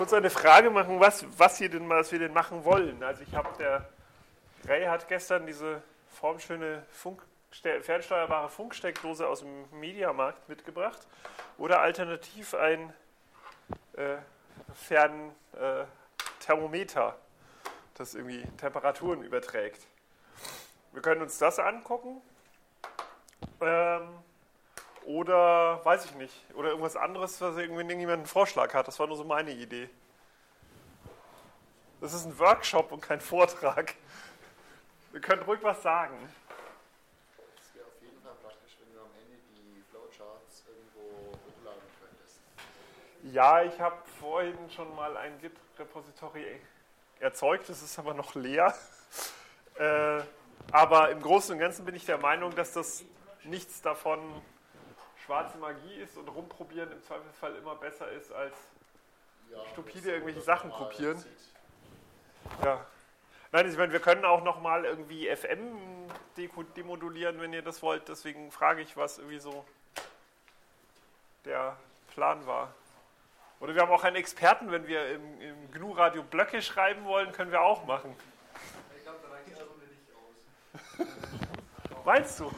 Kurz eine Frage machen, was wir denn machen wollen. Also der Ray hat gestern diese formschöne fernsteuerbare Funksteckdose aus dem Mediamarkt mitgebracht oder alternativ ein Fernthermometer, das irgendwie Temperaturen überträgt. Wir können uns das angucken oder weiß ich nicht, oder irgendwas anderes, was irgendjemand einen Vorschlag hat. Das war nur so meine Idee. Das ist ein Workshop und kein Vortrag. Wir können ruhig was sagen. Es wäre auf jeden Fall praktisch, wenn du am Ende die Flowcharts irgendwo hochladen könntest. Ja, ich habe vorhin schon mal ein Git-Repository erzeugt, das ist aber noch leer. Aber im Großen und Ganzen bin ich der Meinung, dass das nichts davon schwarze Magie ist und rumprobieren im Zweifelsfall immer besser ist, als stupide irgendwelche Sachen kopieren. Ja. Nein, ich meine, wir können auch nochmal irgendwie FM demodulieren, wenn ihr das wollt. Deswegen frage ich, was irgendwie so der Plan war. Oder wir haben auch einen Experten, wenn wir im GNU-Radio Blöcke schreiben wollen, können wir auch machen. Ich glaube, da reicht die Runde nicht aus. Meinst du?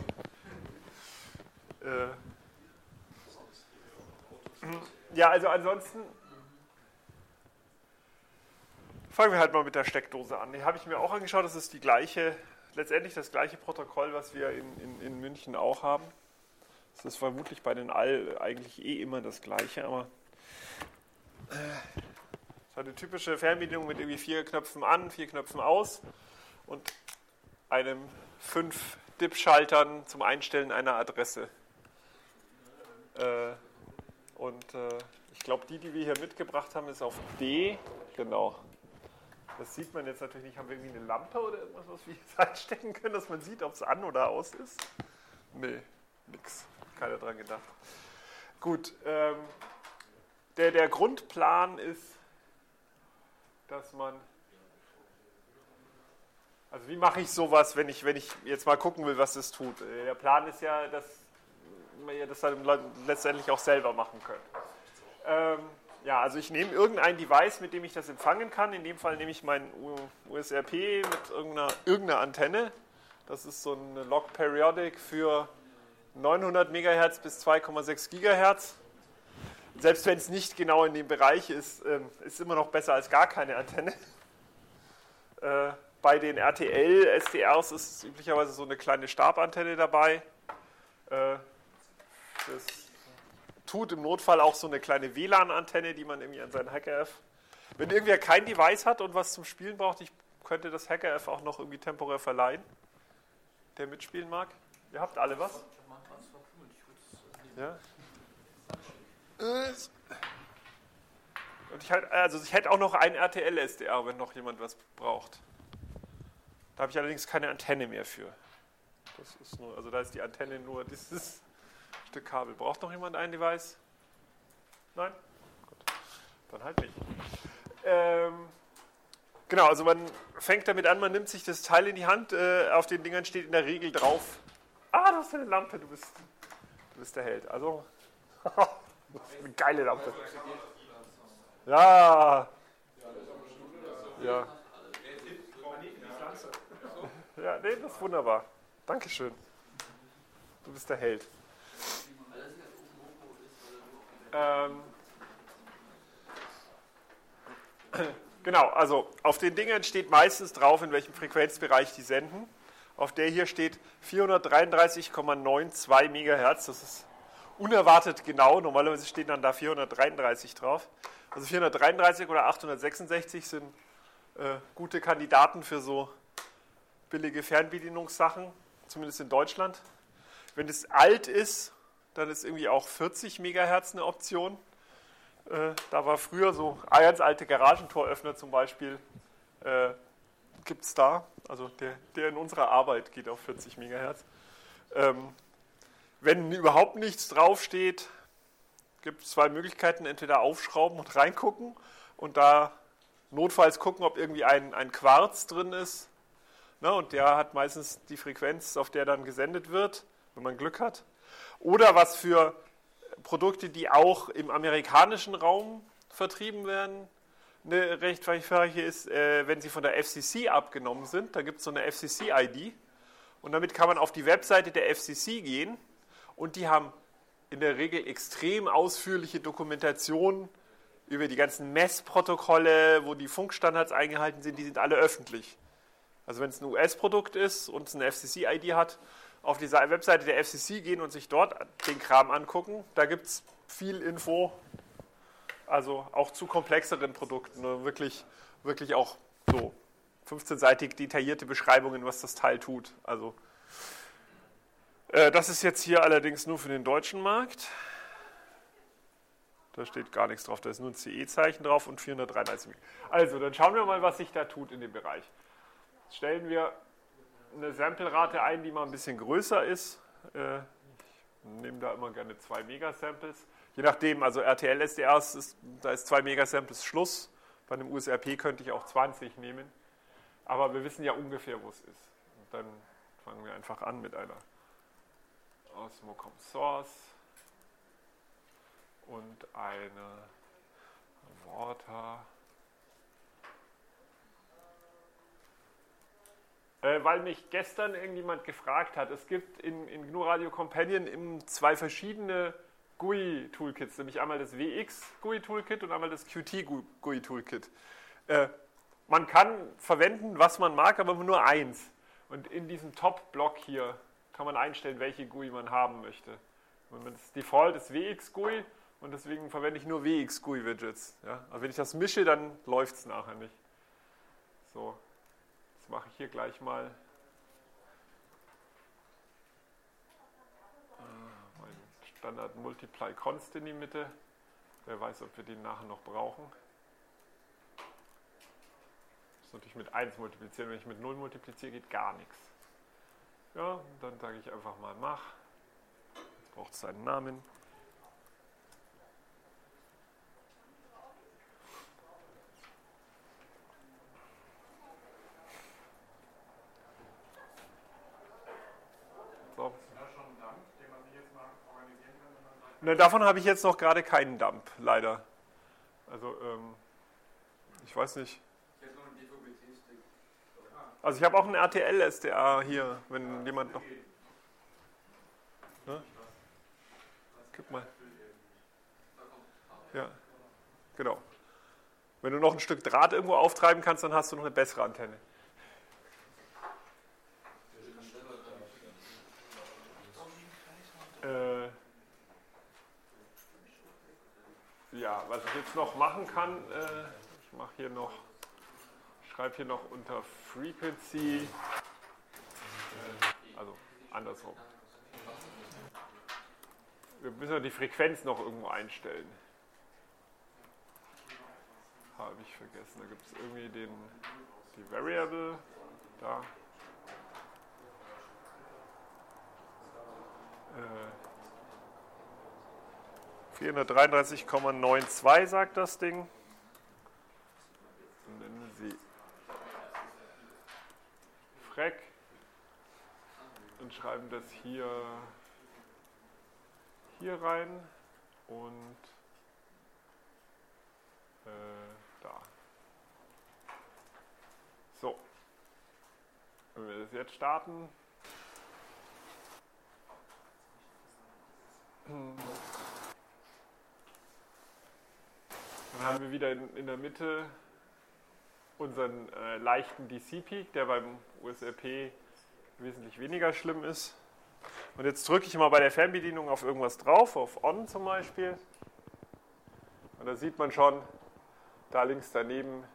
Ja, also ansonsten fangen wir halt mal mit der Steckdose an. Die habe ich mir auch angeschaut, das ist letztendlich das gleiche Protokoll, was wir in München auch haben. Das ist vermutlich bei den eigentlich immer das gleiche, aber es hat eine typische Fernbedienung mit irgendwie 4 Knöpfen an, 4 Knöpfen aus und 5 DIP-Schaltern zum Einstellen einer Adresse. Ich glaube, die wir hier mitgebracht haben, ist auf D. Genau. Das sieht man jetzt natürlich nicht. Haben wir irgendwie eine Lampe oder irgendwas, was wir jetzt einstecken können, dass man sieht, ob es an oder aus ist? Nee, nix. Keiner dran gedacht. Gut. Der Grundplan ist, dass man... Also wie mache ich sowas, wenn ich jetzt mal gucken will, was es tut? Der Plan ist ja, dass wir das dann letztendlich auch selber machen können. Ja, also ich nehme irgendein Device, mit dem ich das empfangen kann. In dem Fall nehme ich mein USRP mit irgendeiner Antenne. Das ist so ein Log Periodic für 900 MHz bis 2,6 GHz. Selbst wenn es nicht genau in dem Bereich ist, ist immer noch besser als gar keine Antenne. Bei den RTL-SDRs ist üblicherweise so eine kleine Stabantenne dabei. Das tut im Notfall auch so eine kleine WLAN-Antenne, die man irgendwie an seinen HackRF... Wenn irgendwer kein Device hat und was zum Spielen braucht, ich könnte das HackRF auch noch irgendwie temporär verleihen, der mitspielen mag. Ihr habt alle was? Ja. Und ich hätte auch noch ein RTL-SDR, wenn noch jemand was braucht. Da habe ich allerdings keine Antenne mehr für. Das ist nur, also da ist die Antenne nur dieses Stück Kabel. Braucht noch jemand ein Device? Nein? Gut. Dann halt nicht. Genau, also man fängt damit an, man nimmt sich das Teil in die Hand. Auf den Dingern steht in der Regel drauf: Ah, du hast eine Lampe, du bist der Held. Also, das ist eine geile Lampe. Ja. Ja. Ja, nee, das ist wunderbar. Dankeschön. Du bist der Held. Genau, also auf den Dingern steht meistens drauf, in welchem Frequenzbereich die senden. Auf der hier steht 433,92 MHz. Das ist unerwartet genau. Normalerweise steht dann da 433 drauf. Also 433 oder 866 sind gute Kandidaten für so billige Fernbedienungssachen, zumindest in Deutschland. Wenn es alt ist, dann ist irgendwie auch 40 MHz eine Option. Da war früher so ganz alte Garagentoröffner zum Beispiel, gibt es da. Also der in unserer Arbeit geht auf 40 MHz. Wenn überhaupt nichts draufsteht, gibt es 2 Möglichkeiten: entweder aufschrauben und reingucken und da notfalls gucken, ob irgendwie ein Quarz drin ist. Und der hat meistens die Frequenz, auf der dann gesendet wird, wenn man Glück hat. Oder was für Produkte, die auch im amerikanischen Raum vertrieben werden, eine recht einfache ist, wenn sie von der FCC abgenommen sind, da gibt es so eine FCC-ID und damit kann man auf die Webseite der FCC gehen und die haben in der Regel extrem ausführliche Dokumentationen über die ganzen Messprotokolle, wo die Funkstandards eingehalten sind, die sind alle öffentlich. Also wenn es ein US-Produkt ist und es eine FCC-ID hat, auf die Webseite der FCC gehen und sich dort den Kram angucken, da gibt es viel Info, also auch zu komplexeren Produkten, wirklich auch so 15-seitig detaillierte Beschreibungen, was das Teil tut. Also das ist jetzt hier allerdings nur für den deutschen Markt. Da steht gar nichts drauf, da ist nur ein CE-Zeichen drauf und 433. Also, dann schauen wir mal, was sich da tut in dem Bereich. Jetzt stellen wir eine Samplerate ein, die mal ein bisschen größer ist. Ich nehme da immer gerne 2 Megasamples. Je nachdem, also RTL-SDRs, da ist 2 Megasamples Schluss. Bei einem USRP könnte ich auch 20 nehmen. Aber wir wissen ja ungefähr, wo es ist. Und dann fangen wir einfach an mit einer Osmocom Source und eine Water. Weil mich gestern irgendjemand gefragt hat, es gibt in GNU Radio Companion 2 verschiedene GUI-Toolkits, nämlich einmal das WX-GUI-Toolkit und einmal das Qt-GUI-Toolkit. Man kann verwenden, was man mag, aber nur eins. Und in diesem Top-Block hier kann man einstellen, welche GUI man haben möchte. Und das Default ist WX-GUI und deswegen verwende ich nur WX-GUI-Widgets. Ja? Aber wenn ich das mische, dann läuft es nachher nicht. So, das mache ich hier gleich mal. Mein Standard Multiply Const in die Mitte. Wer weiß, ob wir den nachher noch brauchen. Das ist natürlich mit 1 multiplizieren. Wenn ich mit 0 multipliziere, geht gar nichts. Ja, dann sage ich einfach mal mach. Jetzt braucht es einen Namen. So. Ne, davon habe ich jetzt noch gerade keinen Dump, leider. Also, ich weiß nicht. Also ich habe auch einen RTL-SDA hier, wenn jemand noch... Ne? Gib mal. Ja, genau. Wenn du noch ein Stück Draht irgendwo auftreiben kannst, dann hast du noch eine bessere Antenne. Ja, was ich jetzt noch machen kann, ich mache hier noch... schreibe hier noch unter Frequency, also andersrum. Wir müssen ja die Frequenz noch irgendwo einstellen. Habe ich vergessen, da gibt es irgendwie die Variable, da. 433,92 sagt das Ding. Nennen Sie Frec und schreiben das hier rein und da. So, wenn wir das jetzt starten, dann haben wir wieder in der Mitte unseren leichten DC-Peak, der beim USRP wesentlich weniger schlimm ist. Und jetzt drücke ich mal bei der Fernbedienung auf irgendwas drauf, auf On zum Beispiel. Und da sieht man schon, da links daneben,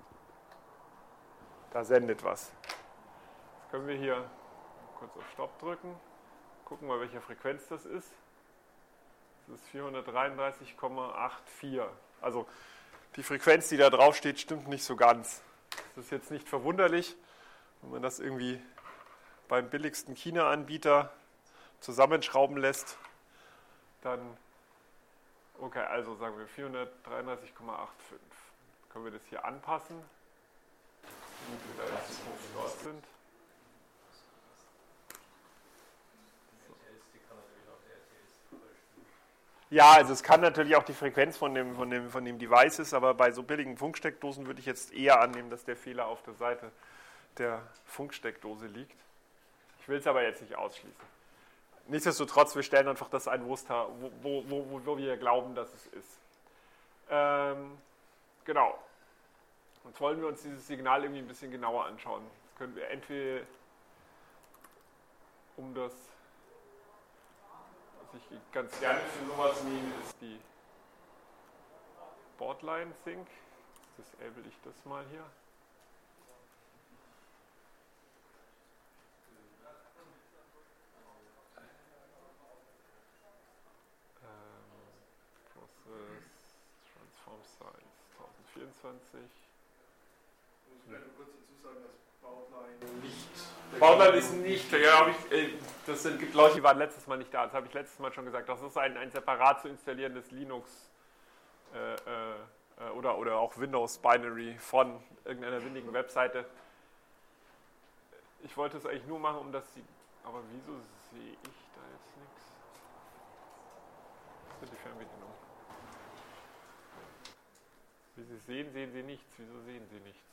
da sendet was. Jetzt können wir hier kurz auf Stopp drücken, gucken mal, welche Frequenz das ist. Das ist 433,84. Also die Frequenz, die da drauf steht, stimmt nicht so ganz. Das ist jetzt nicht verwunderlich, wenn man das irgendwie beim billigsten China-Anbieter zusammenschrauben lässt. Dann, okay, also sagen wir 433,85. Können wir das hier anpassen, wie wir da in Zukunft dort sind. Ja, also es kann natürlich auch die Frequenz von dem Device ist, aber bei so billigen Funksteckdosen würde ich jetzt eher annehmen, dass der Fehler auf der Seite der Funksteckdose liegt. Ich will es aber jetzt nicht ausschließen. Nichtsdestotrotz, wir stellen einfach das ein, wo wir glauben, dass es ist. Genau. Jetzt wollen wir uns dieses Signal irgendwie ein bisschen genauer anschauen. Das können wir entweder was ich ganz gerne für sowas nehme, ist die Boardline Sync. Disable ich das mal hier. Process Transform Size 1024. Ich muss vielleicht kurz dazu sagen, dass Boardline nicht. Boardline ist nicht, ja, gibt Leute, die waren letztes Mal nicht da, das habe ich letztes Mal schon gesagt. Das ist ein separat zu installierendes Linux oder auch Windows Binary von irgendeiner windigen Webseite. Ich wollte es eigentlich nur machen, aber wieso sehe ich da jetzt nichts? Das ist die Fernbedienung. Wie Sie sehen, sehen Sie nichts. Wieso sehen Sie nichts?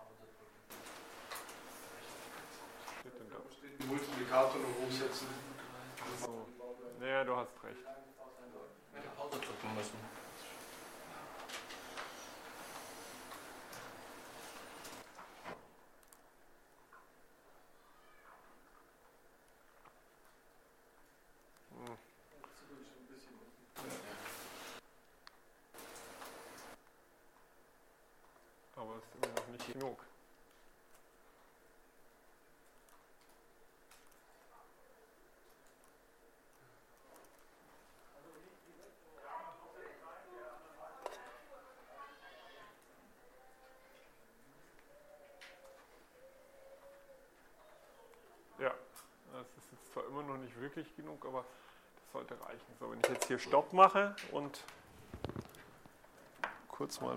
Den Multiplikator noch umsetzen. So. Ja, du hast recht. Pause drücken müssen. Aber es ist immer noch nicht genug. Ja, das ist jetzt zwar immer noch nicht wirklich genug, aber das sollte reichen. So, wenn ich jetzt hier Stopp mache und kurz mal.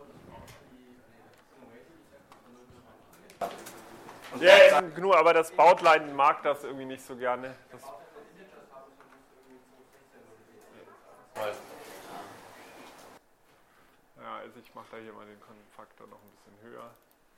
Ja, genug, aber das Boardline mag das irgendwie nicht so gerne. Ja, also ich mache da hier mal den Konfaktor noch ein bisschen höher.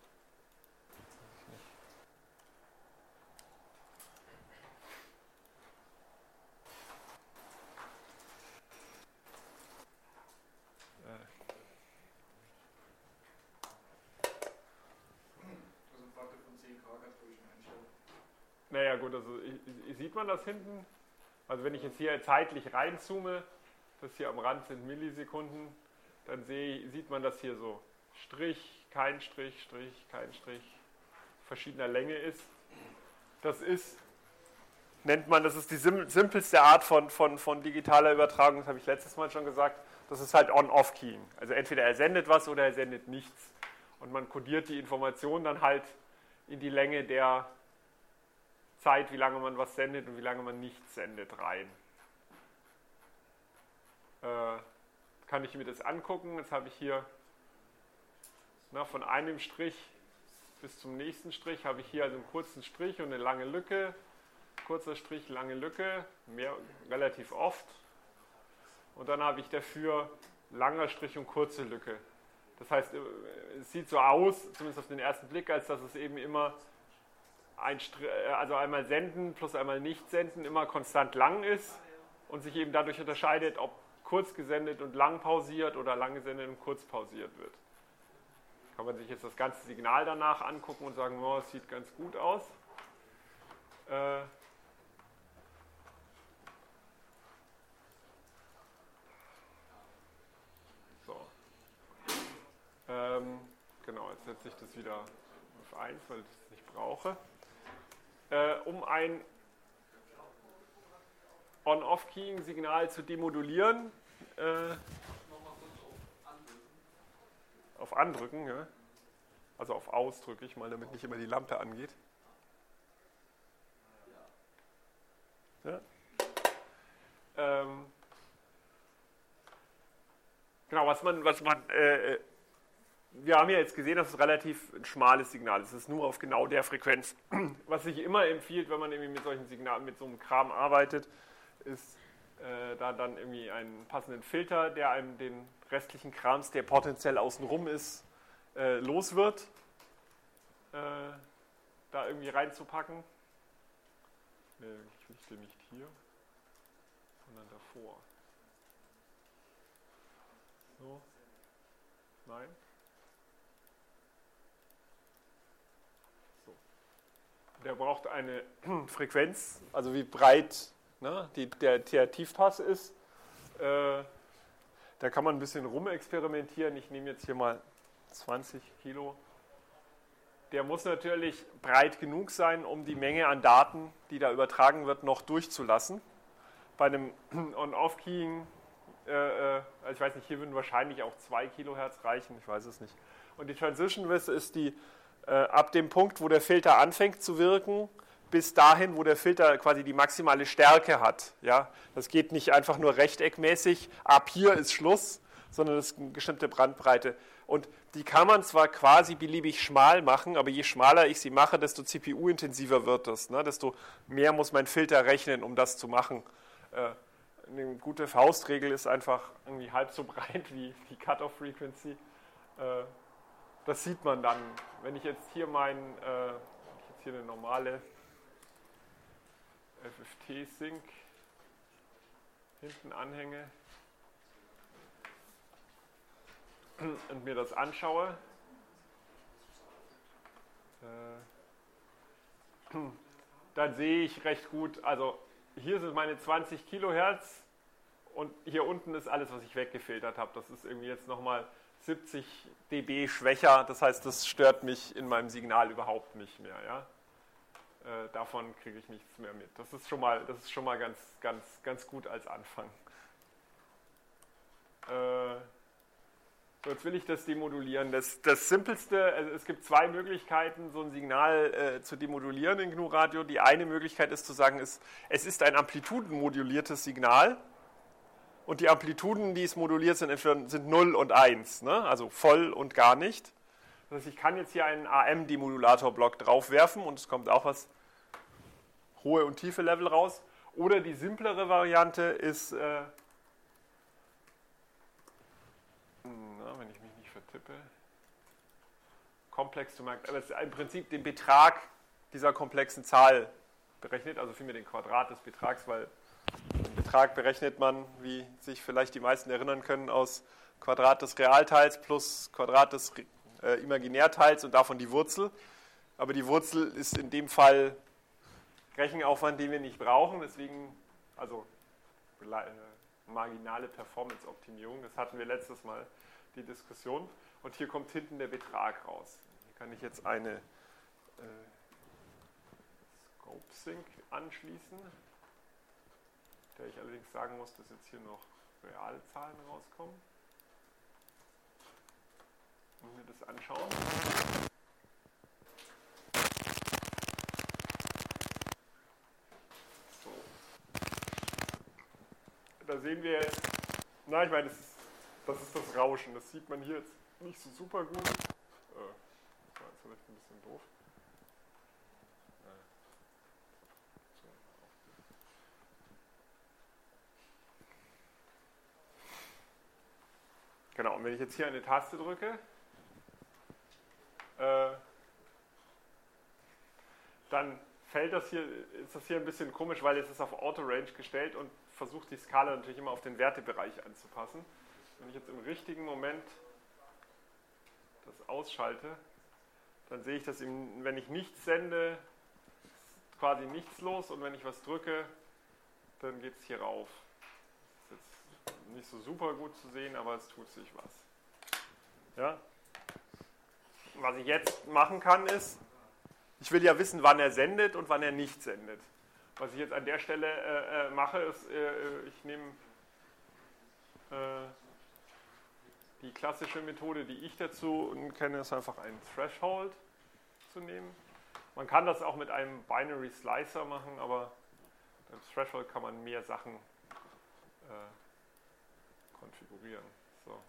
Naja gut, also sieht man das hinten? Also wenn ich jetzt hier zeitlich reinzoome, das hier am Rand sind Millisekunden, dann sieht man, dass hier so Strich, kein Strich, Strich, kein Strich verschiedener Länge ist. Das ist die simpelste Art von digitaler Übertragung, das habe ich letztes Mal schon gesagt. Das ist halt On-Off-Keying. Also entweder er sendet was oder er sendet nichts. Und man kodiert die Information dann halt in die Länge der Zeit, wie lange man was sendet und wie lange man nichts sendet, rein. Kann ich mir das angucken. Jetzt habe ich hier von einem Strich bis zum nächsten Strich habe ich hier also einen kurzen Strich und eine lange Lücke. Kurzer Strich, lange Lücke, relativ oft. Und dann habe ich dafür langer Strich und kurze Lücke. Das heißt, es sieht so aus, zumindest auf den ersten Blick, als dass es eben immer also einmal senden plus einmal nicht senden immer konstant lang ist und sich eben dadurch unterscheidet, ob kurz gesendet und lang pausiert oder lang gesendet und kurz pausiert wird. Kann man sich jetzt das ganze Signal danach angucken und sagen, oh, es sieht ganz gut aus. So. Genau, jetzt setze ich das wieder auf 1, weil ich das nicht brauche. Um ein On-Off-Keying-Signal zu demodulieren, auf Andrücken, ja. Also auf Aus drücke ich mal, damit nicht immer die Lampe angeht. Ja. Genau, wir haben ja jetzt gesehen, dass es relativ ein schmales Signal ist. Es ist nur auf genau der Frequenz. Was sich immer empfiehlt, wenn man irgendwie mit solchen Signalen, mit so einem Kram arbeitet, ist da dann irgendwie einen passenden Filter, der einem den restlichen Krams, der potenziell außenrum ist, los wird, da irgendwie reinzupacken. Ich richte nicht hier, sondern davor. So. Nein. So. Der braucht eine Frequenz, also wie breit, ne, der Tiefpass ist. Da kann man ein bisschen rumexperimentieren. Ich nehme jetzt hier mal 20 Kilo. Der muss natürlich breit genug sein, um die Menge an Daten, die da übertragen wird, noch durchzulassen. Bei einem On-Off-Keying, ich weiß nicht, hier würden wahrscheinlich auch 2 Kilohertz reichen, ich weiß es nicht. Und die Transition Width ist die ab dem Punkt, wo der Filter anfängt zu wirken, bis dahin, wo der Filter quasi die maximale Stärke hat. Ja? Das geht nicht einfach nur rechteckmäßig, ab hier ist Schluss, sondern das ist eine bestimmte Bandbreite. Und die kann man zwar quasi beliebig schmal machen, aber je schmaler ich sie mache, desto CPU-intensiver wird das. Ne? Desto mehr muss mein Filter rechnen, um das zu machen. Eine gute Faustregel ist einfach irgendwie halb so breit wie die Cut-off-Frequency. Das sieht man dann. Wenn ich jetzt hier hier eine normale FFT-Sync hinten anhänge und mir das anschaue, dann sehe ich recht gut, also hier sind meine 20 Kilohertz und hier unten ist alles, was ich weggefiltert habe. Das ist irgendwie jetzt nochmal 70 dB schwächer, das heißt, das stört mich in meinem Signal überhaupt nicht mehr. Ja? Davon kriege ich nichts mehr mit. Das ist schon mal ganz gut als Anfang. So, jetzt will ich das demodulieren. Das Simpelste, also es gibt zwei Möglichkeiten, so ein Signal zu demodulieren in GNU Radio. Die eine Möglichkeit ist zu sagen, es ist ein amplitudenmoduliertes Signal. Und die Amplituden, die es moduliert, sind 0 und 1, ne? Also voll und gar nicht. Das heißt, ich kann jetzt hier einen AM-Demodulator-Block draufwerfen und es kommt auch was hohe und tiefe Level raus. Oder die simplere Variante ist, wenn ich mich nicht vertippe, komplex to mark, aber es ist im Prinzip den Betrag dieser komplexen Zahl berechnet, also vielmehr den Quadrat des Betrags, weil den Betrag berechnet man, wie sich vielleicht die meisten erinnern können, aus Quadrat des Realteils plus Quadrat des Imaginärteils und davon die Wurzel. Aber die Wurzel ist in dem Fall Rechenaufwand, den wir nicht brauchen, deswegen, also marginale Performance-Optimierung, das hatten wir letztes Mal die Diskussion. Und hier kommt hinten der Betrag raus. Hier kann ich jetzt eine Scope Sync anschließen, der ich allerdings sagen muss, dass jetzt hier noch reale Zahlen rauskommen. Und mir das anschauen. So. Da sehen wir jetzt, na, ich meine, das ist das Rauschen. Das sieht man hier jetzt nicht so super gut. Das war jetzt vielleicht ein bisschen doof. Genau, und wenn ich jetzt hier eine Taste drücke, dann ist das hier ein bisschen komisch, weil es ist auf Auto-Range gestellt und versucht die Skala natürlich immer auf den Wertebereich anzupassen. Wenn ich jetzt im richtigen Moment das ausschalte, dann sehe ich, dass wenn ich nichts sende, ist quasi nichts los und wenn ich was drücke, dann geht es hier rauf. Das ist jetzt nicht so super gut zu sehen, aber es tut sich was. Ja? Was ich jetzt machen kann ist, ich will ja wissen, wann er sendet und wann er nicht sendet. Was ich jetzt an der Stelle mache, ist, ich nehme die klassische Methode, die ich dazu kenne, ist einfach einen Threshold zu nehmen. Man kann das auch mit einem Binary Slicer machen, aber beim Threshold kann man mehr Sachen konfigurieren. So.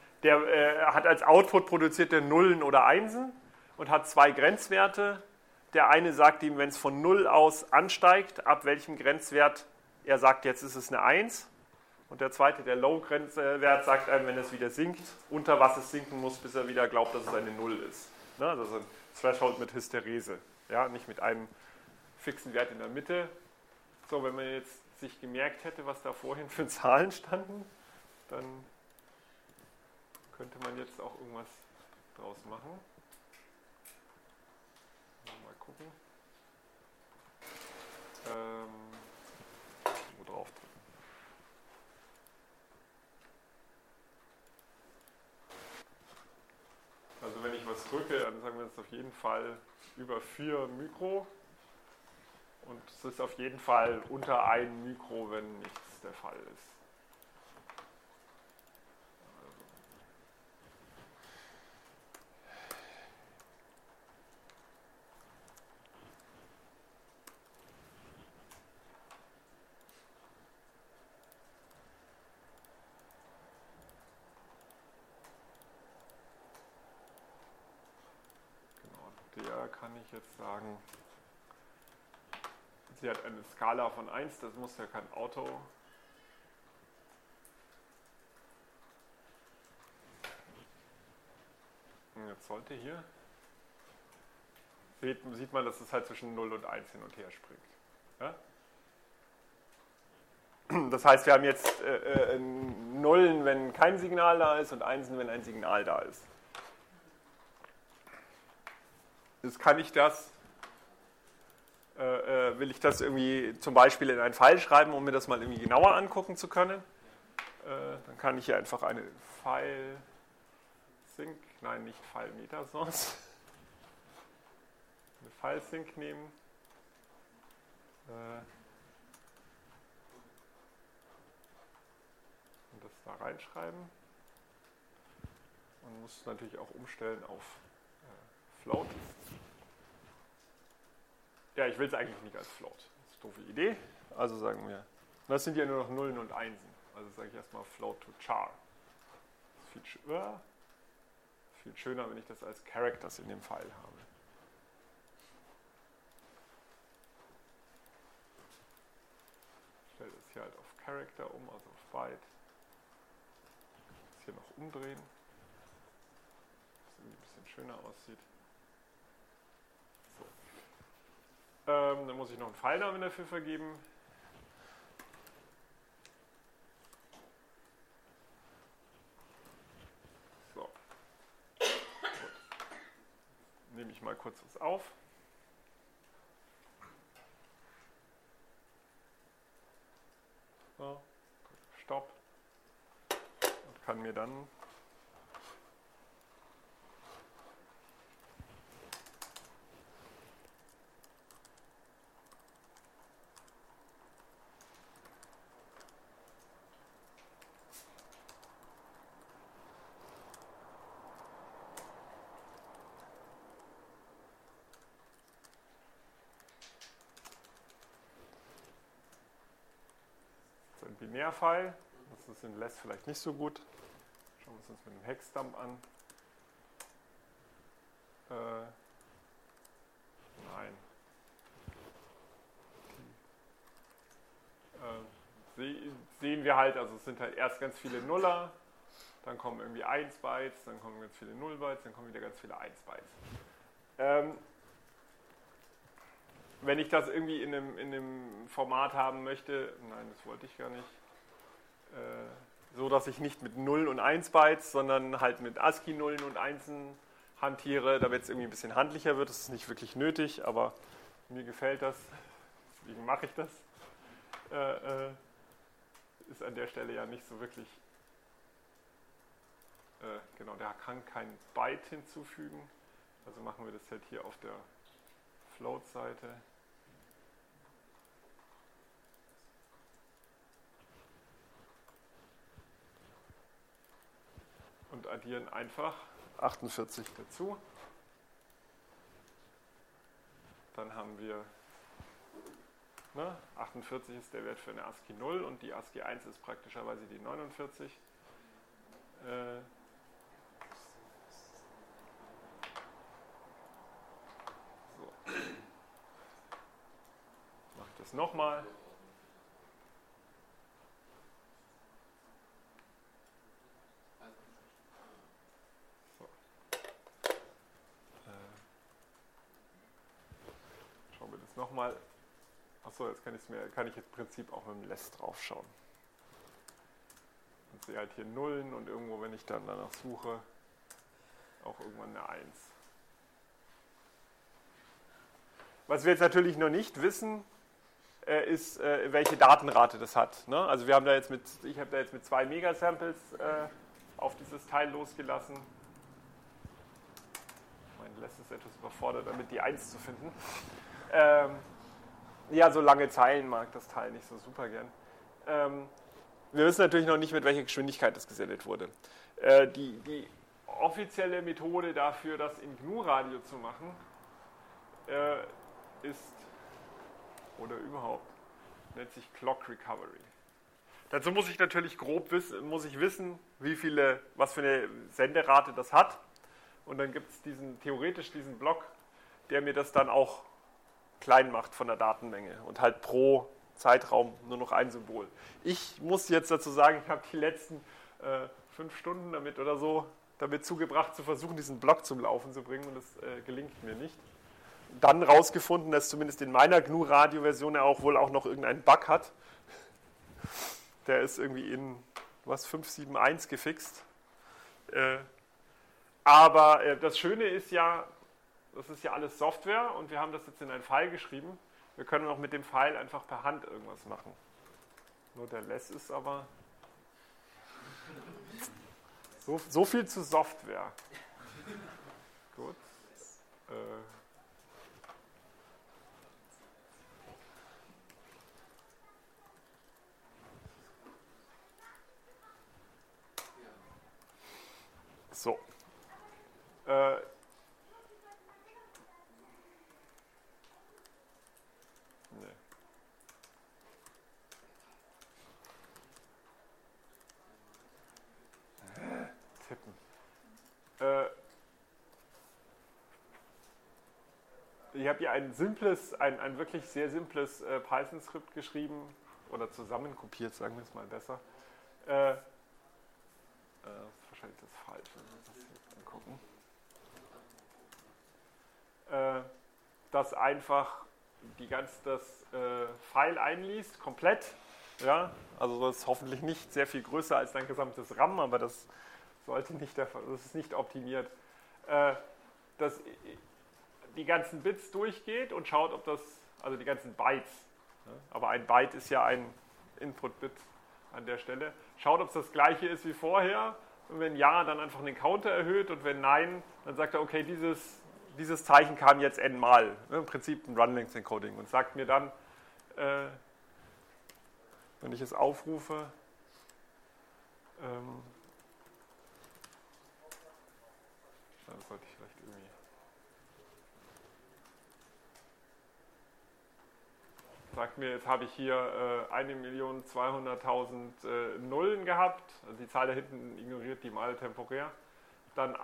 Der hat als Output produziert der Nullen oder Einsen und hat zwei Grenzwerte. der eine sagt ihm, wenn es von 0 aus ansteigt, ab welchem Grenzwert er sagt, jetzt ist es eine 1. Und der zweite, der Low-Grenzwert, sagt einem, wenn es wieder sinkt, unter was es sinken muss, bis er wieder glaubt, dass es eine 0 ist. Ne? Das ist ein Threshold mit Hysterese, ja? Nicht mit einem fixen Wert in der Mitte. So, wenn man jetzt sich gemerkt hätte, was da vorhin für Zahlen standen, dann könnte man jetzt auch irgendwas draus machen. Mal gucken. Wo drauf drücken? Also wenn ich was drücke, dann sagen wir jetzt auf jeden Fall über 4 Mikro. Und es ist auf jeden Fall unter 1 Mikro, wenn nichts der Fall ist. Der kann ich jetzt sagen, sie hat eine Skala von 1, das muss ja kein Auto. Und jetzt sollte hier, sieht man, dass es halt zwischen 0 und 1 hin und her springt. Ja? Das heißt, wir haben jetzt Nullen, wenn kein Signal da ist und Einsen, wenn ein Signal da ist. Jetzt kann ich das, will ich das irgendwie zum Beispiel in einen File schreiben, um mir das mal irgendwie genauer angucken zu können. Dann kann ich hier einfach eine File-Sync, nein, nicht File-Metasource, eine File-Sync nehmen. Und das da reinschreiben. Man muss natürlich auch umstellen auf Float. Ja, ich will es eigentlich nicht als Float. Das ist eine doofe Idee. Also sagen wir, das sind ja nur noch Nullen und Einsen. Also sage ich erstmal Float to char. Das ist viel schöner, wenn ich das als Characters in dem File habe. Ich stelle das hier halt auf Character um, also auf Byte. Das hier noch umdrehen, dass es irgendwie ein bisschen schöner aussieht. Dann muss ich noch einen Filenamen dafür vergeben. So. Gut. Nehme ich mal kurz was auf. So. Stopp. Und kann mir dann Binärfile. Das ist in Less vielleicht nicht so gut. Schauen wir uns das mit dem Hexdump an. Nein. Sehen wir halt, also es sind halt erst ganz viele Nuller, dann kommen irgendwie 1 Bytes, dann kommen ganz viele 0 Bytes, dann kommen wieder ganz viele 1 Bytes. Wenn ich das irgendwie in einem Format haben möchte, nein, das wollte ich gar nicht, so dass ich nicht mit 0 und 1 Bytes, sondern halt mit ASCII-Nullen und Einsen hantiere, damit es irgendwie ein bisschen handlicher wird. Das ist nicht wirklich nötig, aber mir gefällt das, deswegen mache ich das. Ist an der Stelle ja nicht so wirklich, genau, der kann kein Byte hinzufügen, also machen wir das halt hier auf der Float-Seite. Und addieren einfach 48 dazu. Dann haben wir, 48 ist der Wert für eine ASCII 0 und die ASCII 1 ist praktischerweise die 49. So. es nochmal. Schauen wir das nochmal. Achso, jetzt kann ich jetzt im Prinzip auch mit dem Less drauf schauen. Und sehe halt hier Nullen und irgendwo, wenn ich dann danach suche, auch irgendwann eine 1. Was wir jetzt natürlich noch nicht wissen, ist, welche Datenrate das hat. Ne? Also ich habe da jetzt mit 2 Megasamples auf dieses Teil losgelassen. Mein Less ist etwas überfordert, damit die 1 zu finden. Ja, so lange Zeilen mag das Teil nicht so super gern. Wir wissen natürlich noch nicht, mit welcher Geschwindigkeit das gesendet wurde. Die offizielle Methode dafür, das in GNU-Radio zu machen, nennt sich Clock Recovery. Dazu muss ich natürlich grob wissen, was für eine Senderate das hat. Und dann gibt es theoretisch diesen Block, der mir das dann auch klein macht von der Datenmenge und halt pro Zeitraum nur noch ein Symbol. Ich muss jetzt dazu sagen, ich habe die letzten 5 Stunden damit zugebracht, zu versuchen, diesen Block zum Laufen zu bringen, und das gelingt mir nicht. Dann rausgefunden, dass zumindest in meiner GNU-Radio-Version er wohl auch noch irgendeinen Bug hat. Der ist irgendwie in 5.7.1 gefixt. Aber das Schöne ist ja, das ist ja alles Software und wir haben das jetzt in ein File geschrieben. Wir können auch mit dem File einfach per Hand irgendwas machen. Nur der Less ist aber... So viel zu Software. Gut. So. Tippen. Ich habe hier ein wirklich sehr simples Python-Skript geschrieben oder zusammenkopiert, sagen wir es mal besser. Das ist wahrscheinlich das falsch, wenn wir das jetzt angucken. Das einfach das File einliest, komplett. Ja, also das ist hoffentlich nicht sehr viel größer als dein gesamtes RAM, aber das ist nicht optimiert. Dass die ganzen Bits durchgeht und schaut, also die ganzen Bytes, aber ein Byte ist ja ein Input-Bit an der Stelle, schaut, ob es das gleiche ist wie vorher, und wenn ja, dann einfach den Counter erhöht, und wenn nein, dann sagt er, okay, dieses Zeichen kam jetzt n-mal, im Prinzip ein Run-Length-Encoding, und sagt mir dann, wenn ich es aufrufe, das sollte ich vielleicht irgendwie... Sagt mir, jetzt habe ich hier 1.200.000 Nullen gehabt, also die Zahl da hinten ignoriert die mal temporär, dann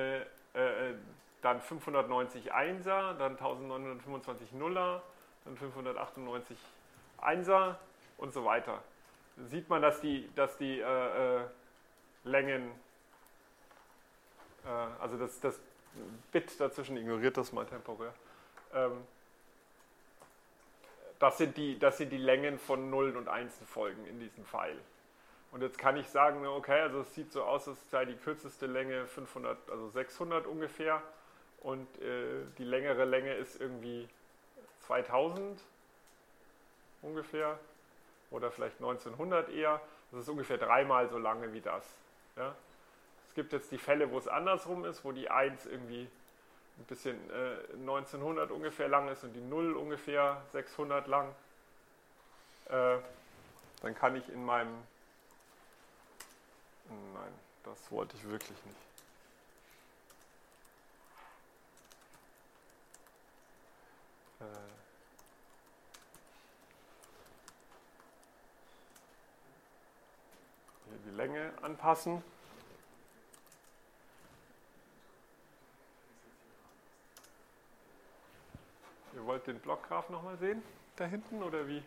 590 Einser, dann 1925 Nuller, dann 598 Einser und so weiter. Da sieht man, dass die Längen, also das Bit dazwischen ignoriert das mal temporär. Das sind die Längen von Nullen und Einsen Folgen in diesem Pfeil. Und jetzt kann ich sagen, okay, also es sieht so aus, als sei die kürzeste Länge 500, also 600 ungefähr, und die längere Länge ist irgendwie 2000 ungefähr, oder vielleicht 1900 eher. Das ist ungefähr 3-mal so lange wie das. Ja? Es gibt jetzt die Fälle, wo es andersrum ist, wo die 1 irgendwie ein bisschen 1900 ungefähr lang ist und die 0 ungefähr 600 lang. Dann kann ich in meinem... Nein, das wollte ich wirklich nicht. Hier die Länge anpassen. Ihr wollt den Blockgraph nochmal sehen? da hinten oder wie?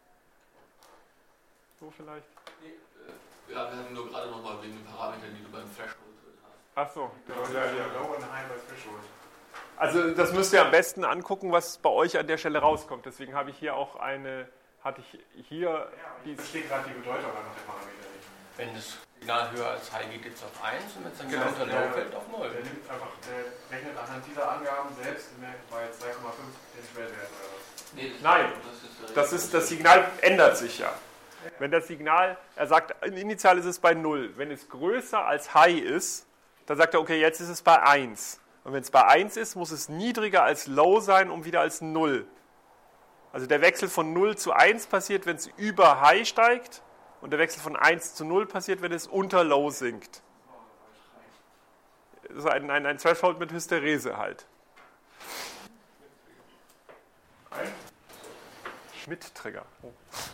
So vielleicht? Nee, ja, wir hatten nur gerade nochmal wegen den Parametern, die du beim Threshold drin hast. Ach so. Low und High bei Threshold. Also das müsst ihr am besten angucken, was bei euch an der Stelle rauskommt. Deswegen habe ich hier auch hatte ich hier... Ja, ich verstehe gerade die Bedeutung einfach der Parameter nicht. Wenn das Signal höher als High geht, jetzt auf 1 und wenn es dann Genau. unter Low fällt, auf 0. Der nimmt einfach, der rechnet anhand dieser Angaben selbst bei 2,5 den Schwellwert oder was. Nee, Nein, das Signal ändert sich ja. Wenn das Signal, er sagt, initial ist es bei 0. Wenn es größer als High ist, dann sagt er, okay, jetzt ist es bei 1. Und wenn es bei 1 ist, muss es niedriger als Low sein, um wieder als 0. Also der Wechsel von 0 zu 1 passiert, wenn es über High steigt. Und der Wechsel von 1 zu 0 passiert, wenn es unter Low sinkt. Das ist ein Threshold mit Hysterese halt. Schmidt-Trigger. Oh.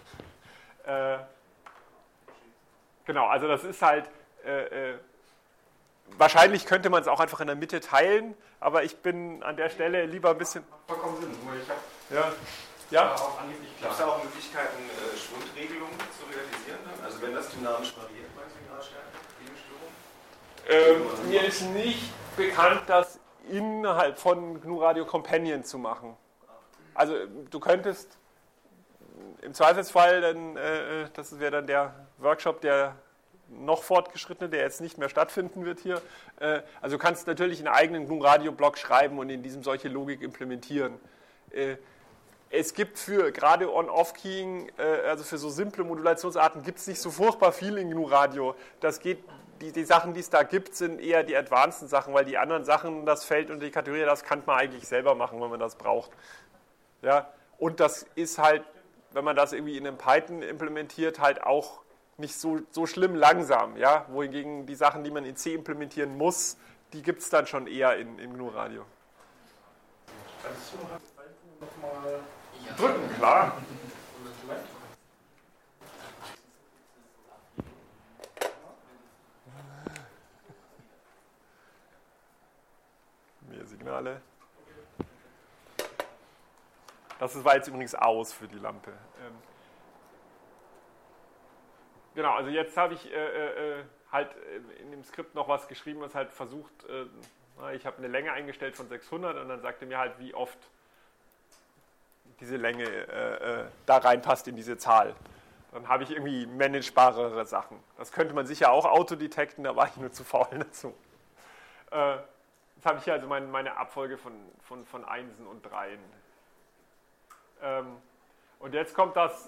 Genau, also das ist halt... wahrscheinlich könnte man es auch einfach in der Mitte teilen, aber ich bin an der Stelle lieber ein bisschen... Vollkommen Sinn, nur ich habe Ja? auch angeblich Gibt es klar. da auch Möglichkeiten, Schwundregelungen zu realisieren dann? Also wenn das dynamisch variiert bei Signalstärke, Gegenstörung? Mir ist nicht bekannt, das innerhalb von GNU Radio Companion zu machen. Also du könntest im Zweifelsfall, das wäre dann der Workshop, der noch fortgeschrittene, der jetzt nicht mehr stattfinden wird hier. Also du kannst natürlich einen eigenen GNU Radio Blog schreiben und in diesem solche Logik implementieren. Es gibt für gerade On-Off-Keying, also für so simple Modulationsarten, gibt es nicht so furchtbar viel in GNU Radio. Das geht, die Sachen, die es da gibt, sind eher die advanceden Sachen, weil die anderen Sachen, das Feld und die Kategorie, das kann man eigentlich selber machen, wenn man das braucht. Ja? Und das ist halt, wenn man das irgendwie in einem Python implementiert, halt auch nicht so schlimm langsam. Ja? Wohingegen die Sachen, die man in C implementieren muss, die gibt es dann schon eher in GNU Radio. Kannst du nochmal Drücken, klar. Mehr Signale. Das war jetzt übrigens aus für die Lampe. Genau, also jetzt habe ich halt in dem Skript noch was geschrieben, was halt versucht, ich habe eine Länge eingestellt von 600 und dann sagte mir halt, wie oft diese Länge da reinpasst in diese Zahl. Dann habe ich irgendwie managebarere Sachen. Das könnte man sicher auch autodetekten, da war ich nur zu faul dazu. Jetzt habe ich hier also meine Abfolge von Einsen und Dreien. Und jetzt kommt das